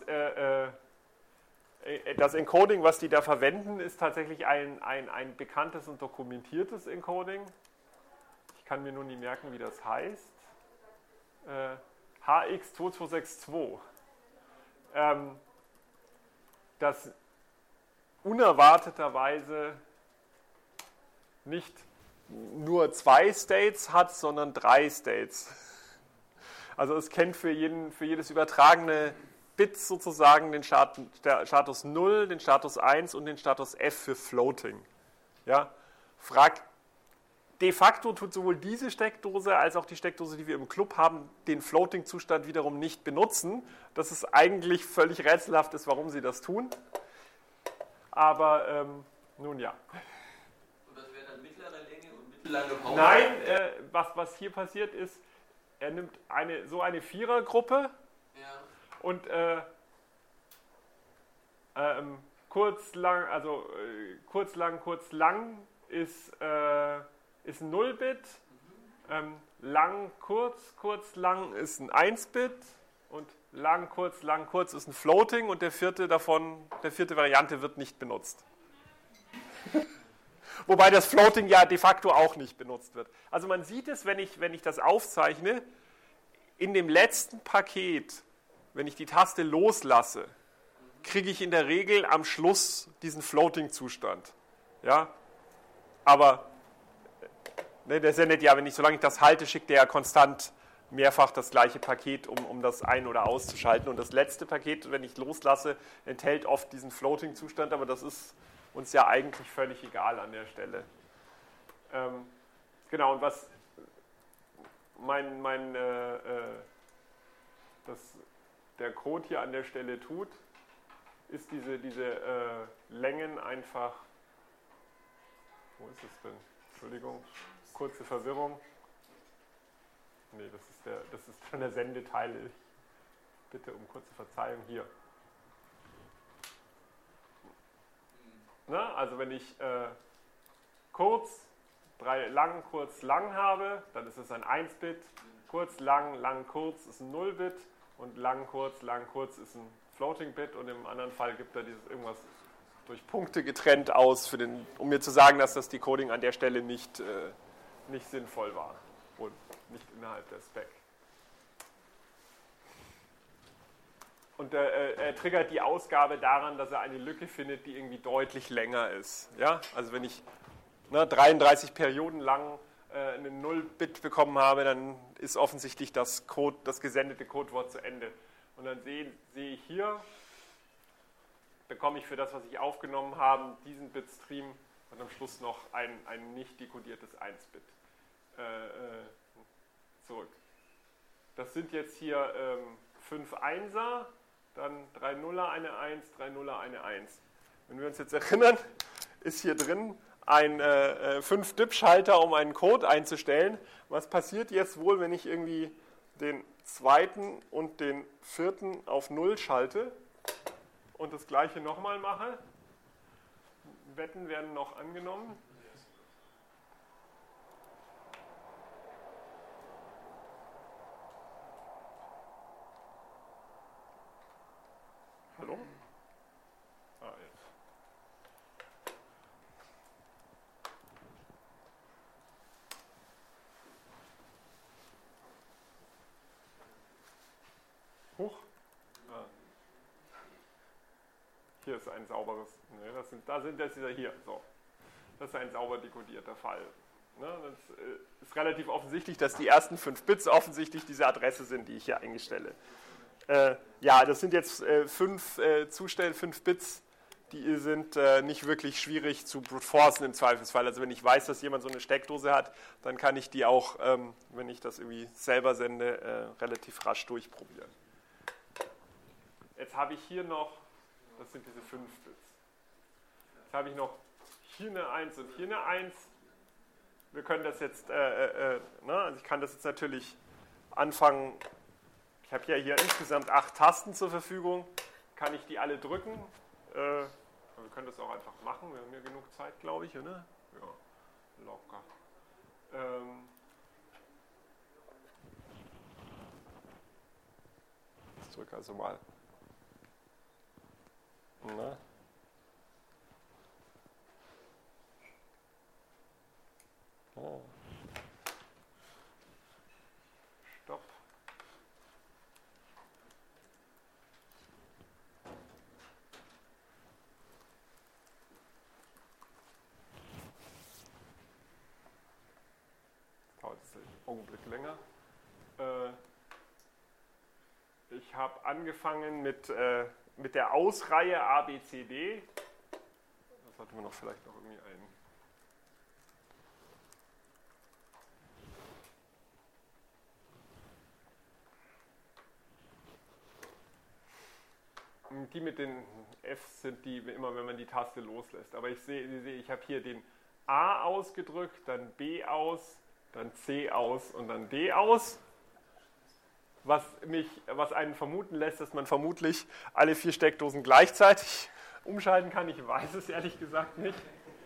Encoding, was die da verwenden, ist tatsächlich ein bekanntes und dokumentiertes Encoding. Ich kann mir nur nie merken, wie das heißt. HX2262. Das unerwarteterweise nicht nur 2 States hat, sondern 3 States. Also es kennt für jedes übertragene Bit sozusagen den Status 0, den Status 1 und den Status F für Floating. Ja? De facto tut sowohl diese Steckdose als auch die Steckdose, die wir im Club haben, den Floating-Zustand wiederum nicht benutzen. Das ist eigentlich völlig rätselhaft, ist, warum sie das tun. Aber nun ja. Und das wäre dann mittlere Länge und mittellange Pause? Nein, was hier passiert ist, er nimmt so eine Vierergruppe und kurz, lang, also kurz, lang ist ein 0-Bit, lang, kurz, lang ist ein 1-Bit und lang, kurz ist ein Floating und der vierte Variante wird nicht benutzt. Wobei das Floating ja de facto auch nicht benutzt wird. Also man sieht es, wenn ich das aufzeichne, in dem letzten Paket, wenn ich die Taste loslasse, kriege ich in der Regel am Schluss diesen Floating-Zustand. Ja? Aber der ist ja nicht, solange ich das halte, schickt der ja konstant mehrfach das gleiche Paket, um das ein- oder auszuschalten. Und das letzte Paket, wenn ich loslasse, enthält oft diesen Floating-Zustand, aber das ist uns ja eigentlich völlig egal an der Stelle. Genau, und was der Code hier an der Stelle tut, ist diese Längen einfach, wo ist es denn? Entschuldigung, kurze Verwirrung. Nee, das ist schon der Sendeteil. Ich bitte um kurze Verzeihung hier. Na, also wenn ich kurz, lang, kurz, lang habe, dann ist es ein 1-Bit. Kurz, lang, lang, kurz ist ein 0-Bit. Und lang, kurz ist ein Floating-Bit. Und im anderen Fall gibt er dieses irgendwas durch Punkte getrennt aus, um mir zu sagen, dass das Decoding an der Stelle nicht sinnvoll war. Und nicht innerhalb der Spec. Und er triggert die Ausgabe daran, dass er eine Lücke findet, die irgendwie deutlich länger ist. Ja? Also wenn ich 33 Perioden lang einen 0-Bit bekommen habe, dann ist offensichtlich das gesendete Codewort zu Ende. Und dann sehe ich hier, bekomme ich für das, was ich aufgenommen habe, diesen Bitstream und am Schluss noch ein nicht dekodiertes 1-Bit zurück. Das sind jetzt hier 5 Einser, dann 3 Nuller, eine 1, 3 Nuller, eine 1. Wenn wir uns jetzt erinnern, ist hier drin ein 5-Dip-Schalter, um einen Code einzustellen. Was passiert jetzt wohl, wenn ich irgendwie den zweiten und den vierten auf 0 schalte und das gleiche nochmal mache? Wetten werden noch angenommen. Hallo? Jetzt. Huch. Hier ist ein sauberes. Ne, das ist hier. So. Das ist ein sauber dekodierter Fall. Ne, das ist relativ offensichtlich, dass die ersten 5 Bits offensichtlich diese Adresse sind, die ich hier eingestelle. Ja, das sind jetzt 5 Bits, die sind nicht wirklich schwierig zu brute-forcen im Zweifelsfall. Also wenn ich weiß, dass jemand so eine Steckdose hat, dann kann ich die auch, wenn ich das irgendwie selber sende, relativ rasch durchprobieren. Jetzt habe ich hier noch, das sind diese 5 Bits. Jetzt habe ich noch hier eine 1 und hier eine 1. Wir können das jetzt, also ich kann das jetzt natürlich anfangen. Ich habe ja hier insgesamt 8 Tasten zur Verfügung. Kann ich die alle drücken? Wir können das auch einfach machen. Wir haben ja genug Zeit, glaube ich, oder? Ja, locker. Ich drücke also mal. Na? Oh. Stopp. Dauert es einen Augenblick länger. Ich habe angefangen mit der Ausreihe A, B, C, D. Das hatten wir noch vielleicht noch irgendwie Die mit den Fs sind die immer, wenn man die Taste loslässt. Aber ich sehe, ich habe hier den A ausgedrückt, dann B aus, dann C aus und dann D aus. Was einen vermuten lässt, dass man vermutlich alle 4 Steckdosen gleichzeitig umschalten kann. Ich weiß es ehrlich gesagt nicht.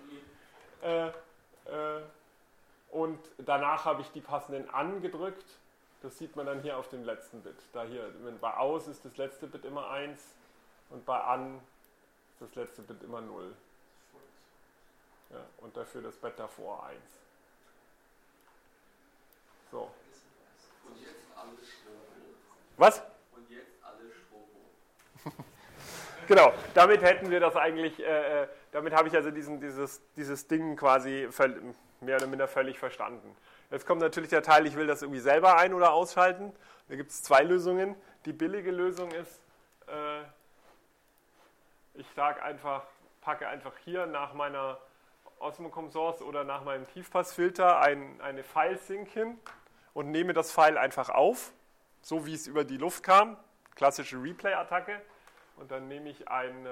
Und danach habe ich die passenden angedrückt. Das sieht man dann hier auf dem letzten Bit. Da hier, wenn bei Aus ist das letzte Bit immer 1 und bei An ist das letzte Bit immer 0. Ja, und dafür das Bit davor 1. So. Und jetzt alles Strobo. Was? Und jetzt alles Strobo. Genau, damit hätten wir das eigentlich, damit habe ich also dieses Ding quasi mehr oder minder völlig verstanden. Jetzt kommt natürlich der Teil, ich will das irgendwie selber ein- oder ausschalten. Da gibt es 2 Lösungen. Die billige Lösung ist, ich packe einfach hier nach meiner Osmocom Source oder nach meinem Tiefpassfilter eine File-Sync hin und nehme das File einfach auf, so wie es über die Luft kam. klassische Replay-Attacke. Und dann nehme ich ein,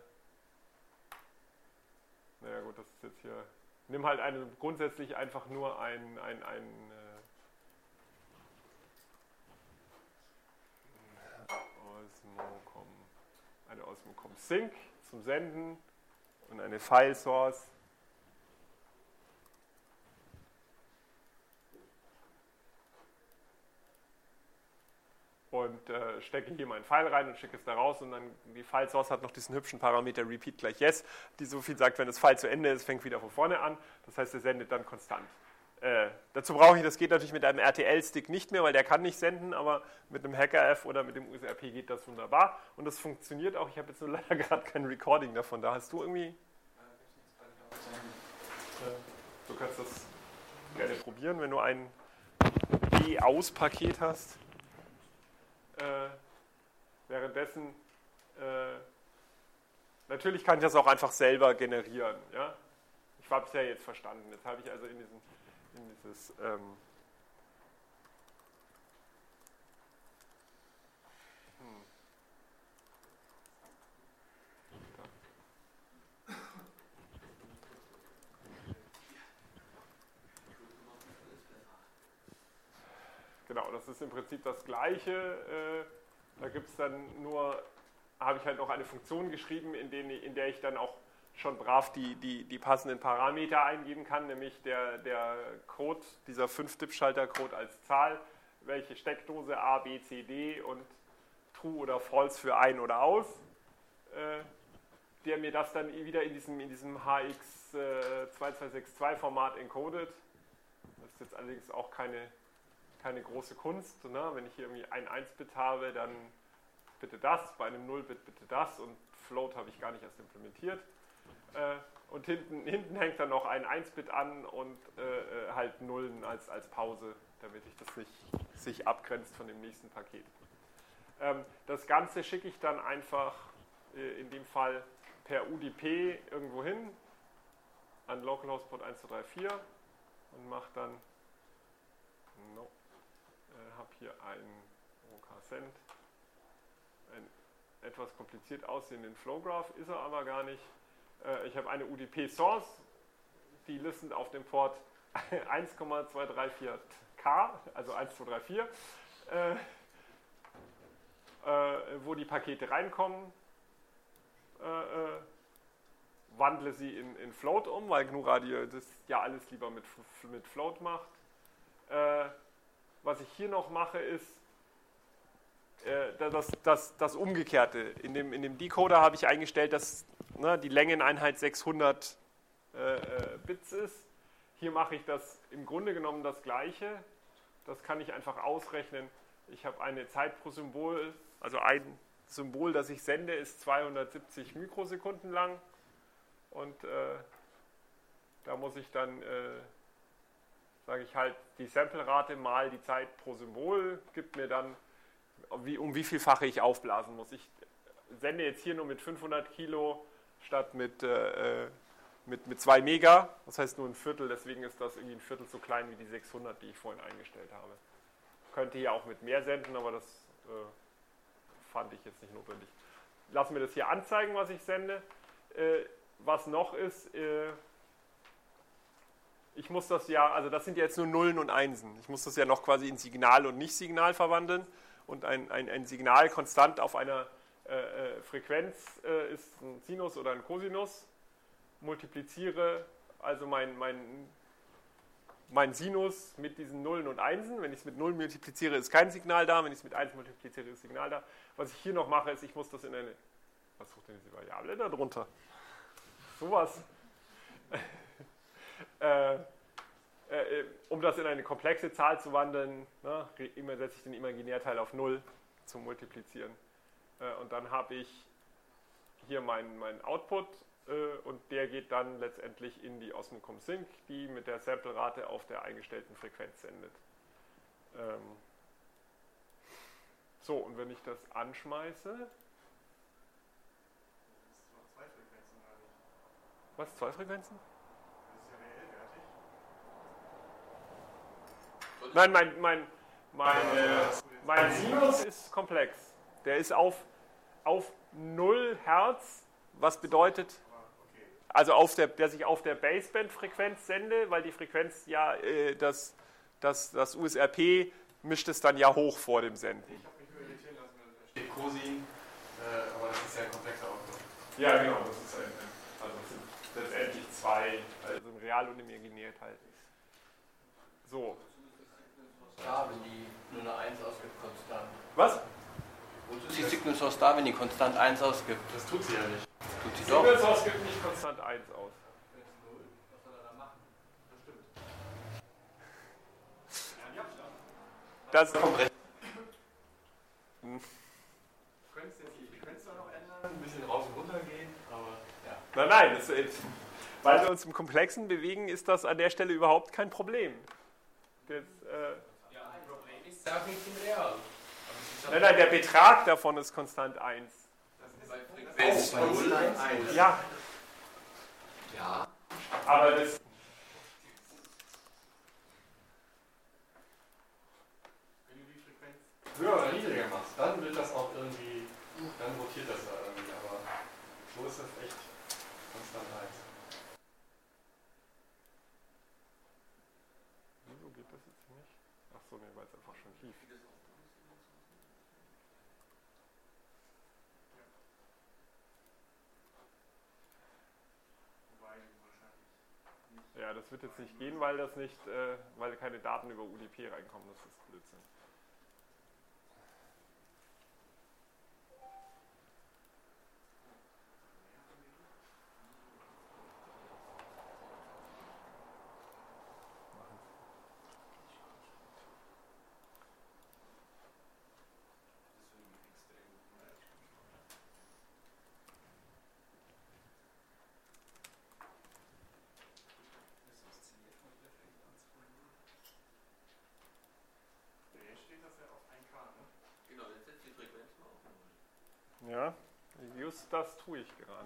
naja gut, das ist jetzt hier, nimm halt grundsätzlich einfach nur eine Osmocom Sync zum Senden und eine File Source. Und stecke hier meinen File rein und schicke es da raus und dann die File Source hat noch diesen hübschen Parameter Repeat gleich Yes, die so viel sagt, wenn das File zu Ende ist, fängt wieder von vorne an. Das heißt, er sendet dann konstant. Dazu brauche ich, das geht natürlich mit einem RTL-Stick nicht mehr, weil der kann nicht senden, aber mit einem Hacker-F oder mit dem USRP geht das wunderbar. Und das funktioniert auch. Ich habe jetzt nur leider gerade kein Recording davon. Da hast du irgendwie... Du kannst das gerne probieren, wenn du ein B-Aus-Paket hast. Währenddessen, natürlich kann ich das auch einfach selber generieren. Ja? Ich habe es ja jetzt verstanden. Jetzt habe ich also in dieses Genau, das ist im Prinzip das Gleiche. Da gibt es dann nur, habe ich halt noch eine Funktion geschrieben, in der ich dann auch schon brav die passenden Parameter eingeben kann, nämlich der Code, dieser 5-Dip-Schalter-Code als Zahl, welche Steckdose A, B, C, D und True oder False für ein oder aus, der mir das dann wieder in diesem HX2262-Format encodet. Das ist jetzt allerdings auch keine große Kunst. Ne? Wenn ich hier irgendwie ein 1-Bit habe, dann bitte das, bei einem 0-Bit bitte das und Float habe ich gar nicht erst implementiert. Und hinten hängt dann noch ein 1-Bit an und halt Nullen als Pause, damit ich das nicht sich abgrenzt von dem nächsten Paket. Das Ganze schicke ich dann einfach in dem Fall per UDP irgendwo hin an localhost port 1234 und mache dann habe hier einen OK-Send, einen etwas kompliziert aussehenden Flowgraph, ist er aber gar nicht. Ich habe eine UDP-Source, die listend auf dem Port 1,234K, also 1234, wo die Pakete reinkommen, wandle sie in Float um, weil GNU Radio das ja alles lieber mit Float macht. Was ich hier noch mache, ist das Umgekehrte. In dem Decoder habe ich eingestellt, dass die Längeneinheit 600 Bits ist. Hier mache ich das im Grunde genommen das Gleiche. Das kann ich einfach ausrechnen. Ich habe eine Zeit pro Symbol, also ein Symbol, das ich sende, ist 270 Mikrosekunden lang. Und da muss ich dann... sage ich halt, die Samplerate mal die Zeit pro Symbol gibt mir dann, um wie vielfache ich aufblasen muss. Ich sende jetzt hier nur mit 500 Kilo statt mit 2 Mega, das heißt nur ein Viertel, deswegen ist das irgendwie ein Viertel so klein wie die 600, die ich vorhin eingestellt habe. Könnte hier auch mit mehr senden, aber das fand ich jetzt nicht notwendig. Lassen wir das hier anzeigen, was ich sende. Was noch ist, ich muss das ja, also das sind jetzt nur Nullen und Einsen. Ich muss das ja noch quasi in Signal und Nicht-Signal verwandeln. Und ein Signal konstant auf einer Frequenz ist ein Sinus oder ein Cosinus. Multipliziere also mein Sinus mit diesen Nullen und Einsen. Wenn ich es mit 0 multipliziere, ist kein Signal da. Wenn ich es mit 1 multipliziere, ist Signal da. Was ich hier noch mache, ist, ich muss das in eine... Was sucht denn diese Variable da drunter? Sowas. Um das in eine komplexe Zahl zu wandeln, setze ich den Imaginärteil auf 0 zum Multiplizieren. Und dann habe ich hier meinen Output und der geht dann letztendlich in die Osmocom Sync, die mit der Samplerate auf der eingestellten Frequenz sendet. So, und wenn ich das anschmeiße... Was, 2 Frequenzen? Nein, mein Sinus ist komplex. Der ist auf 0 Hertz, was bedeutet, also der sich auf der Baseband-Frequenz sende, weil die Frequenz ja, das USRP mischt es dann ja hoch vor dem Senden. Ich habe mich nur irritieren lassen, da steht Cosin, aber das ist ja ein komplexer Ausdruck. Ja, genau, das ist also es sind letztendlich zwei, also im Real- und im Imaginär halt. So. Da, wenn die nur eine 1 ausgibt, konstant. Was? Wozu ist die Signal Source da, wenn die konstant 1 ausgibt? Das tut sie ja nicht. Tut sie doch. Signal Source gibt nicht konstant 1 aus. Was soll er da machen? Das stimmt. Das kommt recht. Du könntest jetzt die Frequenz da noch ändern, ein bisschen raus und runter gehen, aber ja. Nein, weil wir uns im Komplexen bewegen, ist das an der Stelle überhaupt kein Problem. Das, Ja, ein Problem ist ja nicht im Real. nein, der Betrag davon ist konstant 1. Frequenz 0, 1. Ja, Ja, aber das... Wenn du die Frequenz höher oder niedriger machst, dann wird das auch irgendwie, dann rotiert das da irgendwie, aber so ist das echt konstant 1. Wieso geht das jetzt nicht? Achso, ne, weil es einfach schon lief. Ja, das wird jetzt nicht gehen, weil weil keine Daten über UDP reinkommen. Das ist Blödsinn. genau, jetzt setzt die Frequenz mal auf 0. Ja, just das tue ich gerade.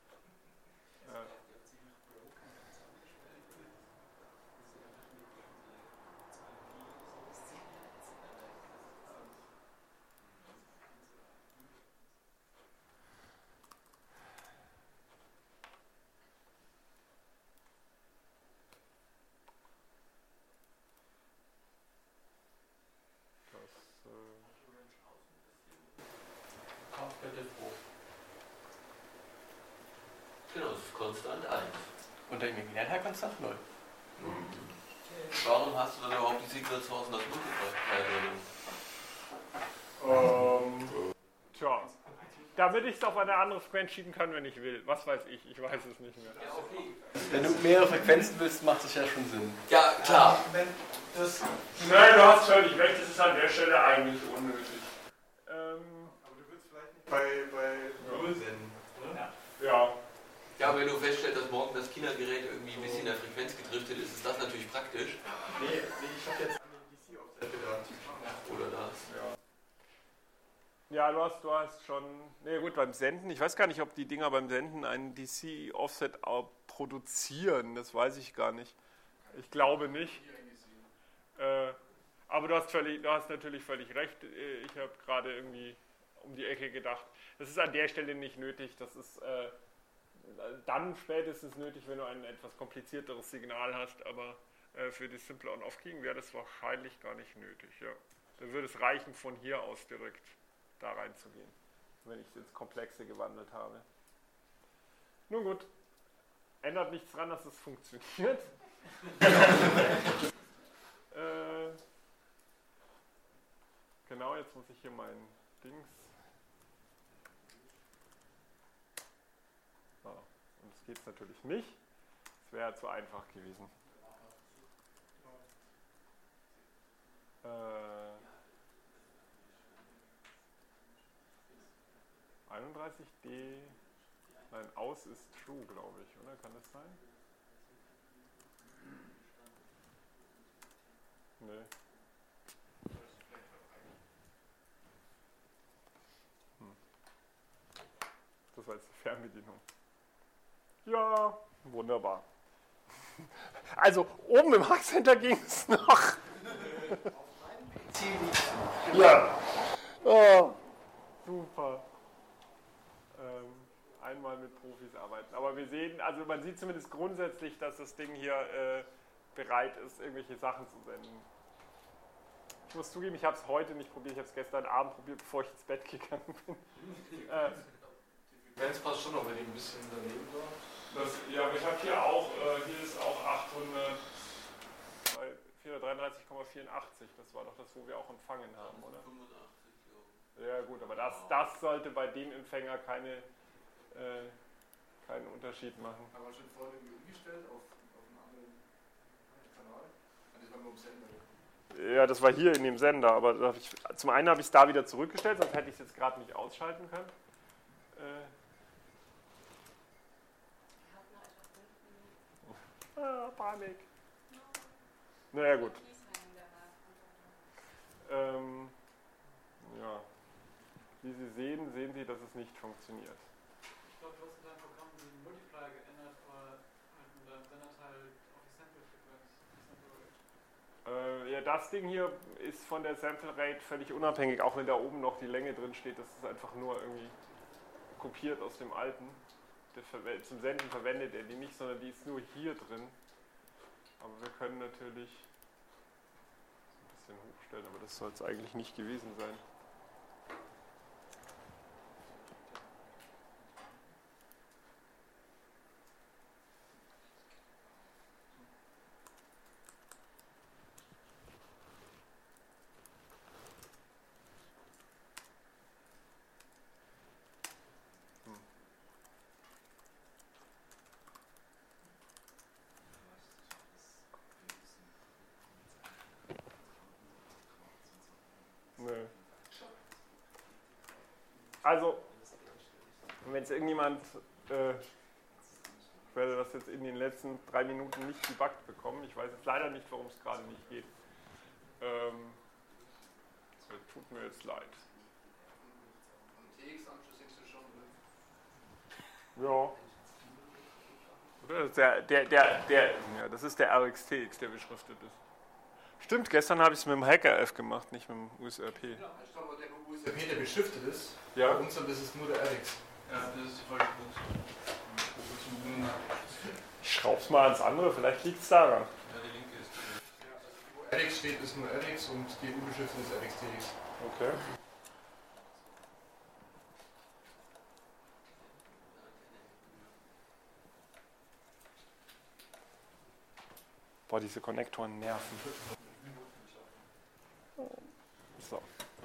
Genau, das ist konstant 1. Und der Imaginär hat konstant 0. Warum hast du dann überhaupt die Signal Source und das Multiplier? Tja, damit ich es auf eine andere Frequenz schieben kann, wenn ich will. Was weiß ich weiß es nicht mehr. Ja, okay. Wenn du mehrere Frequenzen willst, macht es ja schon Sinn. Ja, klar. Nein, du hast völlig recht, das ist an der Stelle eigentlich unnötig. Aber du willst vielleicht nicht bei 0 senden, oder? Ja. Ja, wenn du feststellst, dass morgen das Kindergerät irgendwie ein bisschen in der Frequenz gedriftet ist, ist das natürlich praktisch. Nee, ich habe jetzt an den DC-Offset gedacht. Oder das. Ja, du hast schon. Ne, gut, beim Senden, ich weiß gar nicht, ob die Dinger beim Senden einen DC-Offset produzieren, das weiß ich gar nicht. Ich glaube nicht. Aber du hast natürlich völlig recht. Ich habe gerade irgendwie um die Ecke gedacht. Das ist an der Stelle nicht nötig. Das ist dann spätestens nötig, wenn du ein etwas komplizierteres Signal hast. Aber für das simple On-Off-Keying wäre das wahrscheinlich gar nicht nötig. Ja. Da würde es reichen, von hier aus direkt da reinzugehen, wenn ich es ins Komplexe gewandelt habe. Nun gut, ändert nichts daran, dass es funktioniert. Genau, jetzt muss ich hier mein Dings. Ah, und das geht natürlich nicht. Das wäre ja zu einfach gewesen. 31D, nein, aus ist true, glaube ich, oder? Kann das sein? Nee. Das war jetzt die Fernbedienung. Ja, wunderbar. Also, oben im Hackcenter ging es noch. Ja. Oh. Super. Einmal mit Profis arbeiten. Aber wir sehen, also man sieht zumindest grundsätzlich, dass das Ding hier bereit ist, irgendwelche Sachen zu senden. Ich muss zugeben, ich habe es heute nicht probiert, ich habe es gestern Abend probiert, bevor ich ins Bett gegangen bin. Die Frequenz passt schon noch, wenn die ein bisschen daneben war. Ja, aber ich habe hier auch, hier ist auch 433,84. Das war doch das, wo wir auch empfangen haben, oder? 85, glaube Ja gut, aber das sollte bei dem Empfänger keinen Unterschied machen. Haben wir schon vorhin irgendwie umgestellt auf einen anderen Kanal? Das war nur im Sender. Ja, das war hier in dem Sender, aber zum einen habe ich es da wieder zurückgestellt, sonst hätte ich es jetzt gerade nicht ausschalten können. Panik. Naja, gut. Ja. Wie Sie sehen, Sie, dass es nicht funktioniert. Ich glaube, du hast in deinem Programm den Multiplier geändert, aber in deinem Senderteil auf die Sample-Frequenz. Ja, das Ding hier ist von der Sample Rate völlig unabhängig, auch wenn da oben noch die Länge drin steht. Das ist einfach nur irgendwie kopiert aus dem alten. Zum Senden verwendet er die nicht, sondern die ist nur hier drin. Aber wir können natürlich ein bisschen hochstellen, aber das soll es eigentlich nicht gewesen sein. Also, wenn jetzt irgendjemand, ich werde das jetzt in den letzten 3 Minuten nicht debuggt bekommen, ich weiß jetzt leider nicht, warum es gerade nicht geht. Tut mir jetzt leid. Am TX-Anschluss hängst du schon, Ja. Oder? Das ist der RxTX, der beschriftet ist. Stimmt, gestern habe ich es mit dem Hacker-F gemacht, nicht mit dem USRP. Ja, aber der USRP, der beschriftet ist. Ja. Bei uns das ist nur der RX. Ja, das ist die falsche Punkt. Ich schraub's mal ans andere, vielleicht liegt es daran. Ja, die linke ist. Wo RX steht, ist nur RX und die U-beschriftet ist RxTX. Okay. Boah, diese Konnektoren nerven. So.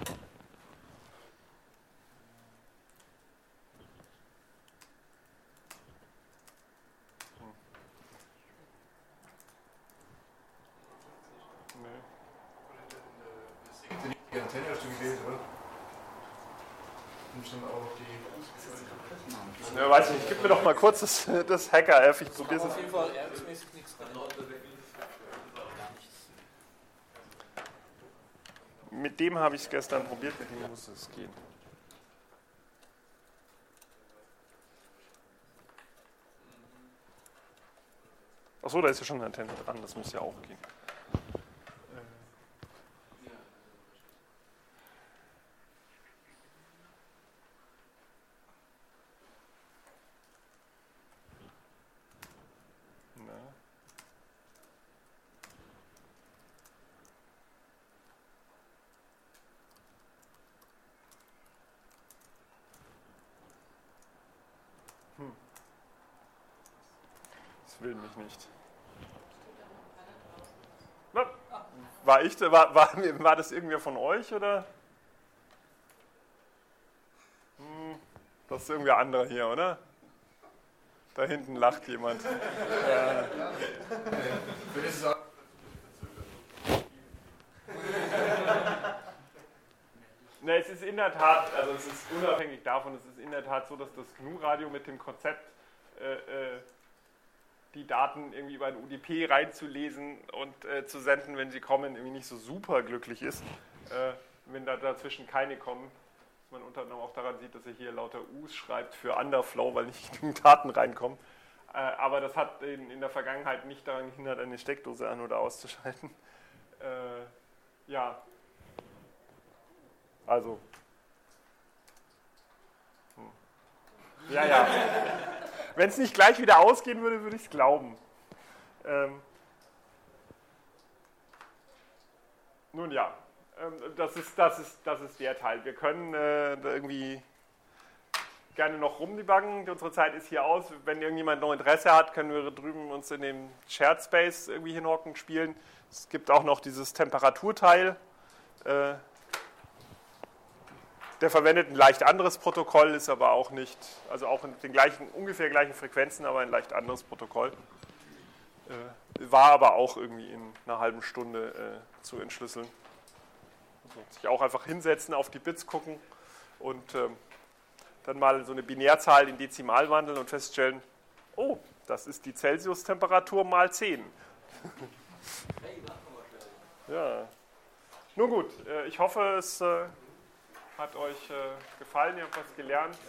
Die Antenne hast du gewählt, oder? Und schon auch die. Ja, weiß ich nicht. Gib mir doch mal kurz das Hacker-F. Ich probiere es. Auf jeden Fall RX-mäßig nichts dran. Mit dem habe ich es gestern probiert, mit dem muss es gehen. Achso, da ist ja schon eine Antenne dran, das muss ja auch gehen. Das will mich nicht. Na, war das irgendwer von euch oder? Das ist irgendwer anderer hier, oder? Da hinten lacht jemand. Ne, es ist in der Tat, also es ist unabhängig davon, es ist in der Tat so, dass das GNU-Radio mit dem Konzept, die Daten irgendwie über ein UDP reinzulesen und zu senden, wenn sie kommen, irgendwie nicht so super glücklich ist. Wenn da dazwischen keine kommen, dass man unter anderem auch daran sieht, dass er hier lauter U's schreibt für Underflow, weil nicht genügend Daten reinkommen. Aber das hat in der Vergangenheit nicht daran gehindert, eine Steckdose an- oder auszuschalten. Ja. Also, Ja, ja. Wenn es nicht gleich wieder ausgehen würde, würde ich es glauben. Nun ja, das ist der Teil. Wir können irgendwie gerne noch rumdebuggen. Unsere Zeit ist hier aus. Wenn irgendjemand noch Interesse hat, können wir drüben uns in dem Shared Space irgendwie hinhocken und spielen. Es gibt auch noch dieses Temperaturteil. Der verwendet ein leicht anderes Protokoll, ist aber auch nicht, also auch in den ungefähr gleichen Frequenzen, aber ein leicht anderes Protokoll. War aber auch irgendwie in einer halben Stunde zu entschlüsseln. Also sich auch einfach hinsetzen, auf die Bits gucken und dann mal so eine Binärzahl in Dezimal wandeln und feststellen, oh, das ist die Celsius-Temperatur mal 10. Ja. Nun gut, ich hoffe, es hat euch gefallen, ihr habt was gelernt.